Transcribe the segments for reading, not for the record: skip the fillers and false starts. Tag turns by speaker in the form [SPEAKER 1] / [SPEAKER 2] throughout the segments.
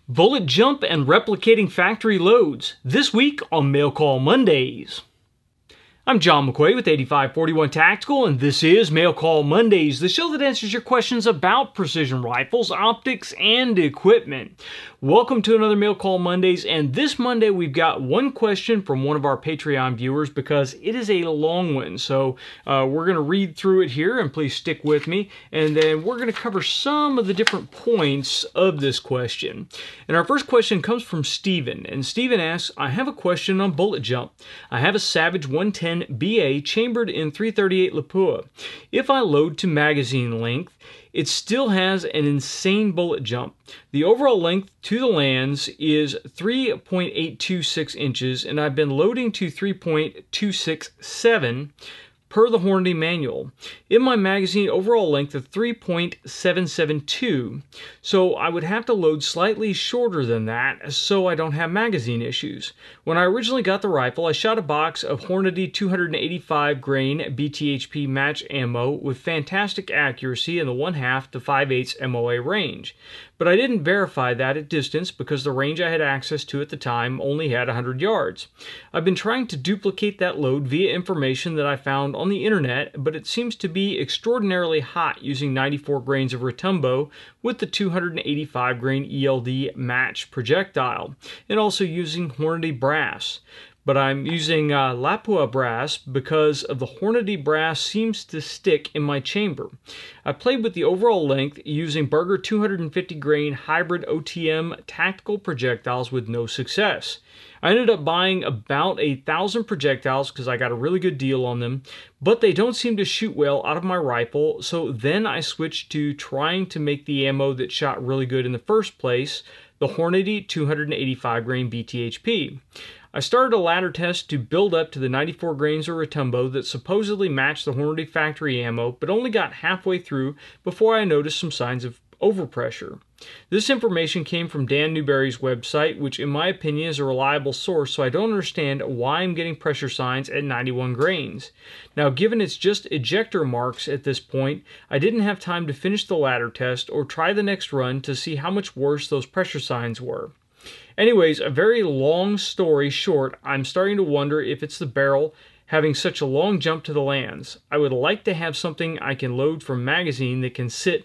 [SPEAKER 1] Bullet jump and replicating factory loads, this week on Mail Call Mondays. I'm John McQuay with 8541 Tactical, and this is Mail Call Mondays, the show that answers your questions about precision rifles, optics, and equipment. Welcome to another Mail Call Mondays, and this Monday we've got one question from one of our Patreon viewers because it is a long one. So we're going to read through it here, and please stick with me, and then we're going to cover some of the different points of this question. And our first question comes from Steven, and Steven asks, I have a question on bullet jump. I have a Savage 110 BA chambered in .338 Lapua. If I load to magazine length, it still has an insane bullet jump. The overall length to the lands is 3.826 inches, and I've been loading to 3.267 per the Hornady manual. In my magazine, overall length of 3.772, so I would have to load slightly shorter than that so I don't have magazine issues. When I originally got the rifle, I shot a box of Hornady 285 grain BTHP match ammo with fantastic accuracy in the 1/2 to 5/8 MOA range. But I didn't verify that at distance because the range I had access to at the time only had 100 yards. I've been trying to duplicate that load via information that I found on the internet, but it seems to be extraordinarily hot using 94 grains of Retumbo with the 285 grain ELD match projectile, and also using Hornady brass. But I'm using Lapua brass because of the Hornady brass seems to stick in my chamber. I played with the overall length using Berger 250 grain hybrid OTM tactical projectiles with no success. I ended up buying about 1,000 projectiles because I got a really good deal on them, but they don't seem to shoot well out of my rifle, so then I switched to trying to make the ammo that shot really good in the first place, the Hornady 285 grain BTHP. I started a ladder test to build up to the 94 grains of Retumbo that supposedly matched the Hornady factory ammo, but only got halfway through before I noticed some signs of overpressure. This information came from Dan Newberry's website, which in my opinion is a reliable source, so I don't understand why I'm getting pressure signs at 91 grains. Now, given it's just ejector marks at this point, I didn't have time to finish the ladder test or try the next run to see how much worse those pressure signs were. Anyways, a very long story short, I'm starting to wonder if it's the barrel having such a long jump to the lands. I would like to have something I can load from magazine that can sit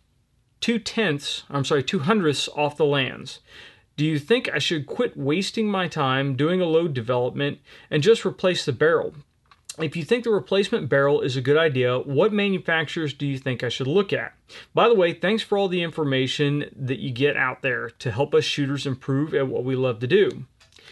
[SPEAKER 1] 2/100ths off the lands. Do you think I should quit wasting my time doing a load development and just replace the barrel? If you think the replacement barrel is a good idea, what manufacturers do you think I should look at? By the way, thanks for all the information that you get out there to help us shooters improve at what we love to do.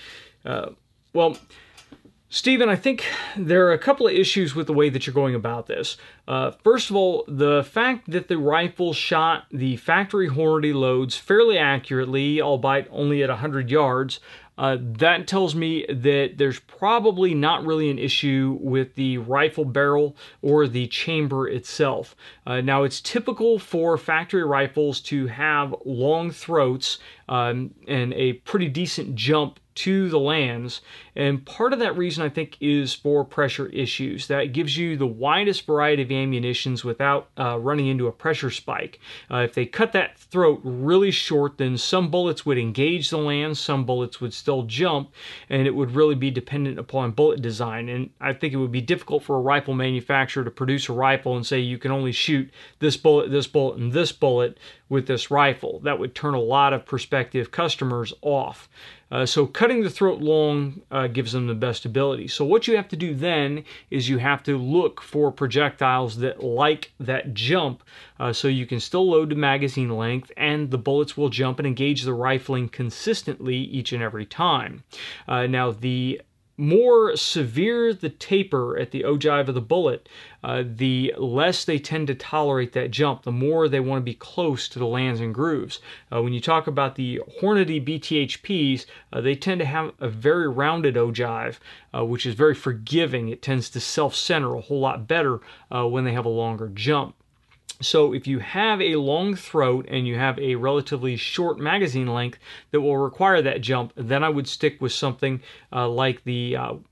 [SPEAKER 1] Stephen, I think there are a couple of issues with the way that you're going about this. First of all, the fact that the rifle shot the factory Hornady loads fairly accurately, albeit only at 100 yards, that tells me that there's probably not really an issue with the rifle barrel or the chamber itself. Now, it's typical for factory rifles to have long throats and a pretty decent jump to the lands, and part of that reason I think is for pressure issues. That gives you the widest variety of ammunitions without running into a pressure spike. If they cut that throat really short, then some bullets would engage the lands, some bullets would still jump, and it would really be dependent upon bullet design. And I think it would be difficult for a rifle manufacturer to produce a rifle and say you can only shoot this bullet, and this bullet with this rifle. That would turn a lot of prospective customers off. So cutting the throat long gives them the best ability. So what you have to do then is you have to look for projectiles that like that jump so you can still load to magazine length and the bullets will jump and engage the rifling consistently each and every time. Now, the more severe the taper at the ogive of the bullet, the less they tend to tolerate that jump, the more they want to be close to the lands and grooves. When you talk about the Hornady BTHPs, they tend to have a very rounded ogive, which is very forgiving. It tends to self-center a whole lot better when they have a longer jump. So if you have a long throat and you have a relatively short magazine length that will require that jump, then I would stick with something like the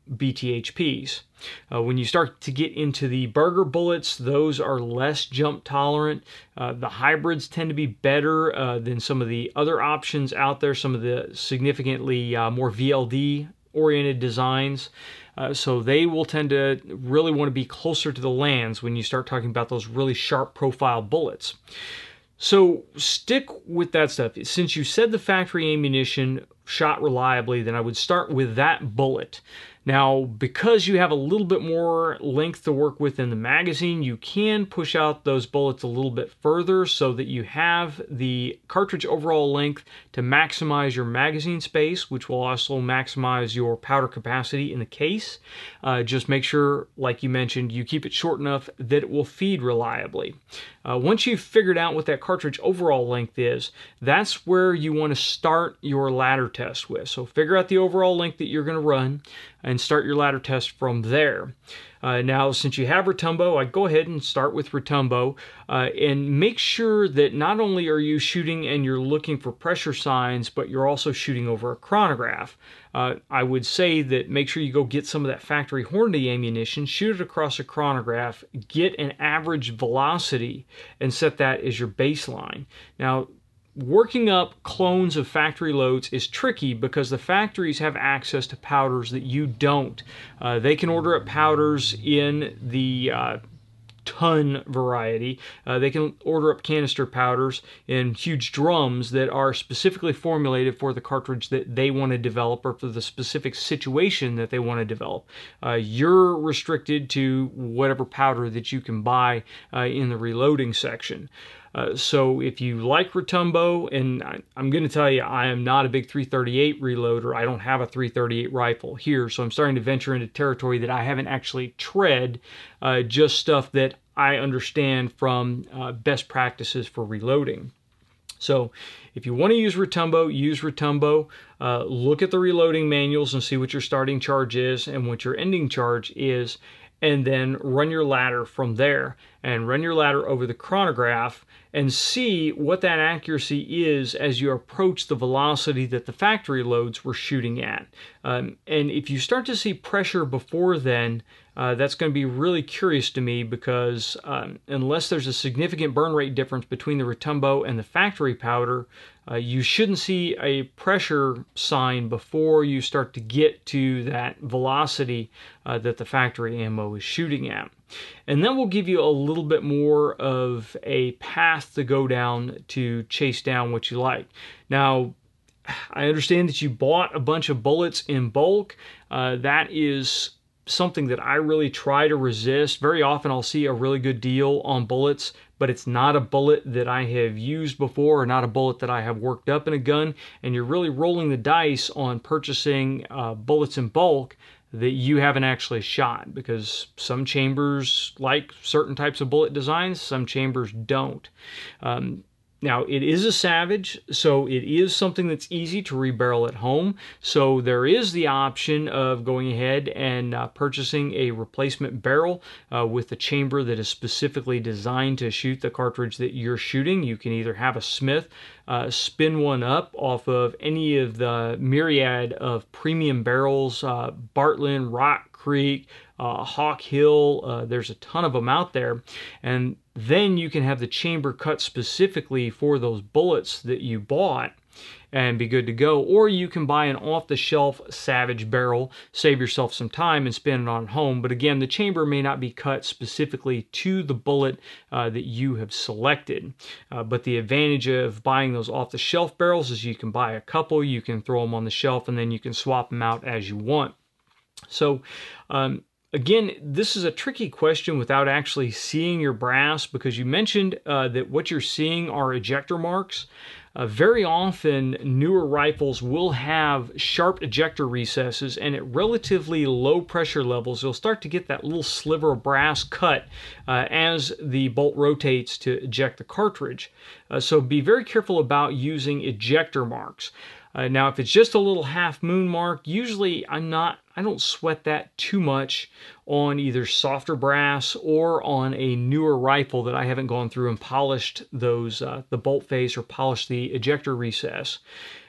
[SPEAKER 1] BTHPs. When you start to get into the Berger bullets, those are less jump tolerant. The hybrids tend to be better than some of the other options out there, some of the significantly more VLD oriented designs. So they will tend to really want to be closer to the lands when you start talking about those really sharp profile bullets. So stick with that stuff. Since you said the factory ammunition shot reliably, then I would start with that bullet. Now, because you have a little bit more length to work with in the magazine, you can push out those bullets a little bit further so that you have the cartridge overall length to maximize your magazine space, which will also maximize your powder capacity in the case. Just make sure, like you mentioned, you keep it short enough that it will feed reliably. Once you've figured out what that cartridge overall length is, that's where you want to start your ladder test with. So figure out the overall length that you're going to run and start your ladder test from there. Now, since you have Retumbo, I'd go ahead and start with Retumbo and make sure that not only are you shooting and you're looking for pressure signs, but you're also shooting over a chronograph. I would say that make sure you go get some of that factory Hornady ammunition, shoot it across a chronograph, get an average velocity, and set that as your baseline. Now, working up clones of factory loads is tricky because the factories have access to powders that you don't. They can order up powders in the ton variety. They can order up canister powders in huge drums that are specifically formulated for the cartridge that they want to develop or for the specific situation that they want to develop. You're restricted to whatever powder that you can buy in the reloading section. So if you like Retumbo, and I'm going to tell you, I am not a big 338 reloader. I don't have a 338 rifle here, so I'm starting to venture into territory that I haven't actually tread, just stuff that I understand from best practices for reloading. So if you want to use Retumbo, use Retumbo. Look at the reloading manuals and see what your starting charge is and what your ending charge is, and then run your ladder from there and run your ladder over the chronograph and see what that accuracy is as you approach the velocity that the factory loads were shooting at. And if you start to see pressure before then, that's going to be really curious to me because unless there's a significant burn rate difference between the Retumbo and the factory powder, you shouldn't see a pressure sign before you start to get to that velocity that the factory ammo is shooting at. And then we'll give you a little bit more of a path to go down to chase down what you like. Now, I understand that you bought a bunch of bullets in bulk. That is something that I really try to resist. Very often I'll see a really good deal on bullets, but it's not a bullet that I have used before or not a bullet that I have worked up in a gun, and you're really rolling the dice on purchasing bullets in bulk that you haven't actually shot, because some chambers like certain types of bullet designs, some chambers don't. Now, it is a Savage, so it is something that's easy to rebarrel at home. So there is the option of going ahead and purchasing a replacement barrel with a chamber that is specifically designed to shoot the cartridge that you're shooting. You can either have a Smith spin one up off of any of the myriad of premium barrels, Bartlein, Rock Creek, Hawk Hill, there's a ton of them out there, and then you can have the chamber cut specifically for those bullets that you bought and be good to go. Or you can buy an off-the-shelf Savage barrel, save yourself some time and spin it on home, but again, the chamber may not be cut specifically to the bullet that you have selected. But the advantage of buying those off-the-shelf barrels is you can buy a couple, you can throw them on the shelf, and then you can swap them out as you want. So, again, this is a tricky question without actually seeing your brass, because you mentioned that what you're seeing are ejector marks. Very often, newer rifles will have sharp ejector recesses, and at relatively low pressure levels, you'll start to get that little sliver of brass cut as the bolt rotates to eject the cartridge. So be very careful about using ejector marks. Now, if it's just a little half moon mark, usually I don't sweat that too much on either softer brass or on a newer rifle that I haven't gone through and polished those, the bolt face or polished the ejector recess.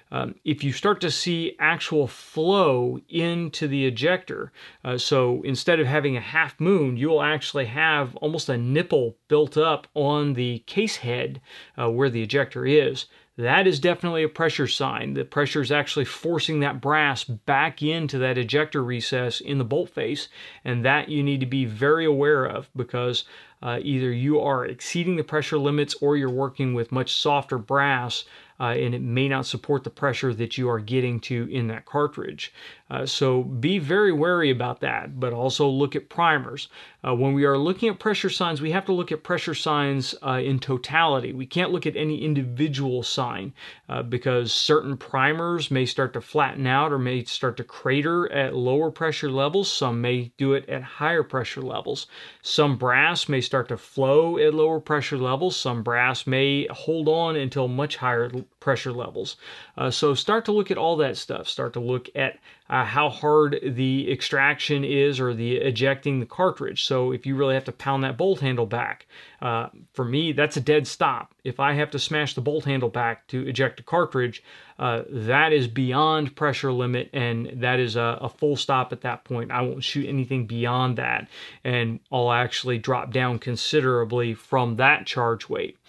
[SPEAKER 1] If you start to see actual flow into the ejector, so instead of having a half moon, you'll actually have almost a nipple built up on the case head where the ejector is. That is definitely a pressure sign. The pressure is actually forcing that brass back into that ejector recess in the bolt face, and that you need to be very aware of, because either you are exceeding the pressure limits or you're working with much softer brass, and it may not support the pressure that you are getting to in that cartridge. So be very wary about that, but also look at primers. When we are looking at pressure signs, we have to look at pressure signs in totality. We can't look at any individual sign because certain primers may start to flatten out or may start to crater at lower pressure levels. Some may do it at higher pressure levels. Some brass may start to flow at lower pressure levels. Some brass may hold on until much higher pressure levels. So start to look at all that stuff. Start to look at how hard the extraction is or the ejecting the cartridge. So if you really have to pound that bolt handle back, for me, that's a dead stop. If I have to smash the bolt handle back to eject a cartridge, that is beyond pressure limit, and that is a full stop at that point. I won't shoot anything beyond that, and I'll actually drop down considerably from that charge weight.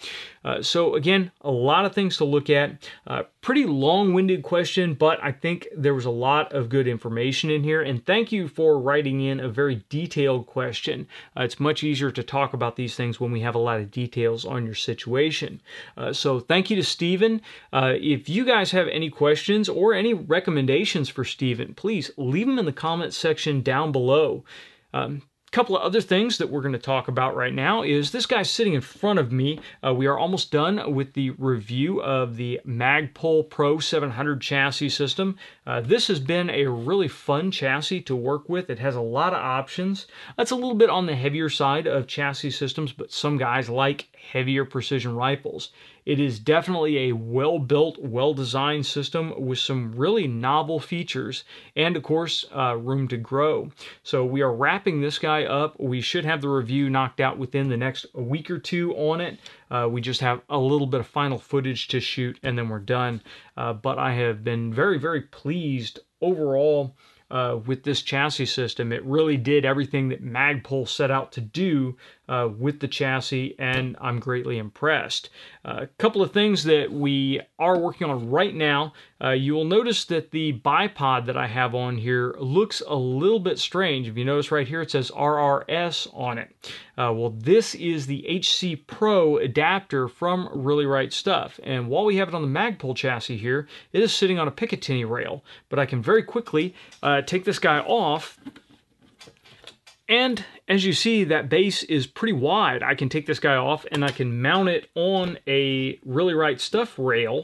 [SPEAKER 1] So again, a lot of things to look at. Pretty long-winded question, but I think there was a lot of good information in here, and thank you for writing in a very detailed question. It's much easier to talk about these things when we have a lot of details on your situation. So thank you to Stephen. If you guys have any questions or any recommendations for Stephen, please leave them in the comments section down below. Couple of other things that we're going to talk about right now is this guy sitting in front of me. We are almost done with the review of the Magpul Pro 700 chassis system. This has been a really fun chassis to work with. It has a lot of options. That's a little bit on the heavier side of chassis systems, but some guys like heavier precision rifles. It is definitely a well-built, well-designed system with some really novel features and, of course, room to grow. So we are wrapping this guy up. We should have the review knocked out within the next week or two on it. We just have a little bit of final footage to shoot, and then we're done. But I have been very, very pleased overall with this chassis system. It really did everything that Magpul set out to do with the chassis, and I'm greatly impressed. A couple of things that we are working on right now. You will notice that the bipod that I have on here looks a little bit strange. If you notice right here, it says RRS on it. Well, this is the HC Pro adapter from Really Right Stuff. And while we have it on the Magpul chassis here, it is sitting on a Picatinny rail. But I can very quickly take this guy off. And as you see, that base is pretty wide. I can take this guy off and I can mount it on a Really Right Stuff rail,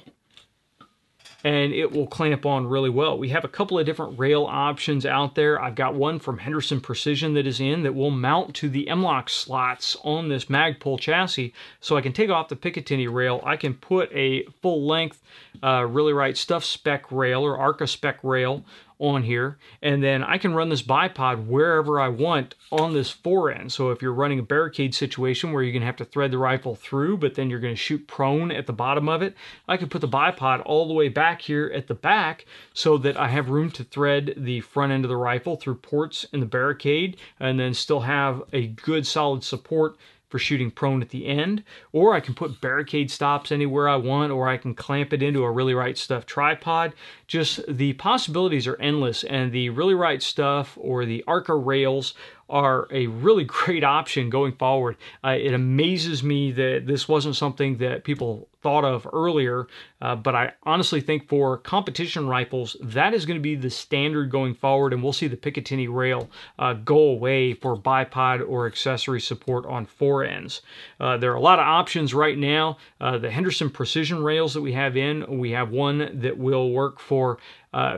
[SPEAKER 1] and it will clamp on really well. We have a couple of different rail options out there. I've got one from Henderson Precision that is in that will mount to the M-LOK slots on this Magpul chassis. So I can take off the Picatinny rail. I can put a full-length Really Right Stuff spec rail or ARCA spec rail on here, and then I can run this bipod wherever I want on this forend. So if you're running a barricade situation where you're going to have to thread the rifle through, but then you're going to shoot prone at the bottom of it, I can put the bipod all the way back here at the back so that I have room to thread the front end of the rifle through ports in the barricade and then still have a good solid support for shooting prone at the end. Or I can put barricade stops anywhere I want, or I can clamp it into a Really Right Stuff tripod. Just the possibilities are endless, and the Really Right Stuff or the ARCA rails are a really great option going forward. It amazes me that this wasn't something that people thought of earlier, but I honestly think for competition rifles, that is going to be the standard going forward, and we'll see the Picatinny rail go away for bipod or accessory support on forends. There are a lot of options right now. The Henderson Precision rails that we have in, we have one that will work for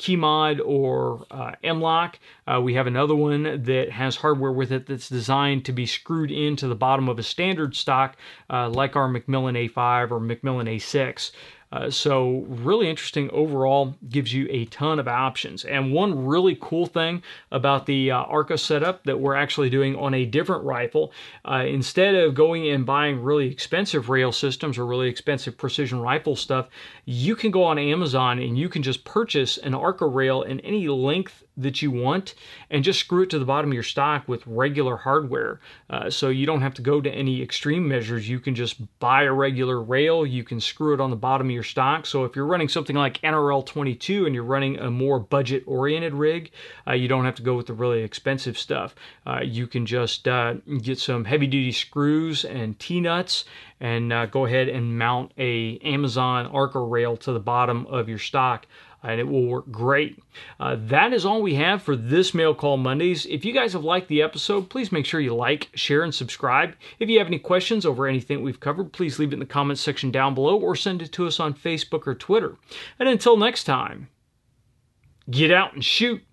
[SPEAKER 1] Keymod or M-LOK. We have another one that has hardware with it that's designed to be screwed into the bottom of a standard stock, like our Macmillan A5 or Macmillan A6. So really interesting overall, gives you a ton of options. And one really cool thing about the Arca setup that we're actually doing on a different rifle, instead of going and buying really expensive rail systems or really expensive precision rifle stuff, you can go on Amazon and you can just purchase an Arca rail in any length that you want and just screw it to the bottom of your stock with regular hardware. So you don't have to go to any extreme measures. You can just buy a regular rail. You can screw it on the bottom of your stock. So if you're running something like NRL 22 and you're running a more budget oriented rig, you don't have to go with the really expensive stuff. You can just get some heavy duty screws and T-nuts and go ahead and mount a Amazon Arca rail to the bottom of your stock, and it will work great. That is all we have for this Mail Call Mondays. If you guys have liked the episode, please make sure you like, share, and subscribe. If you have any questions over anything we've covered, please leave it in the comments section down below or send it to us on Facebook or Twitter. And until next time, get out and shoot.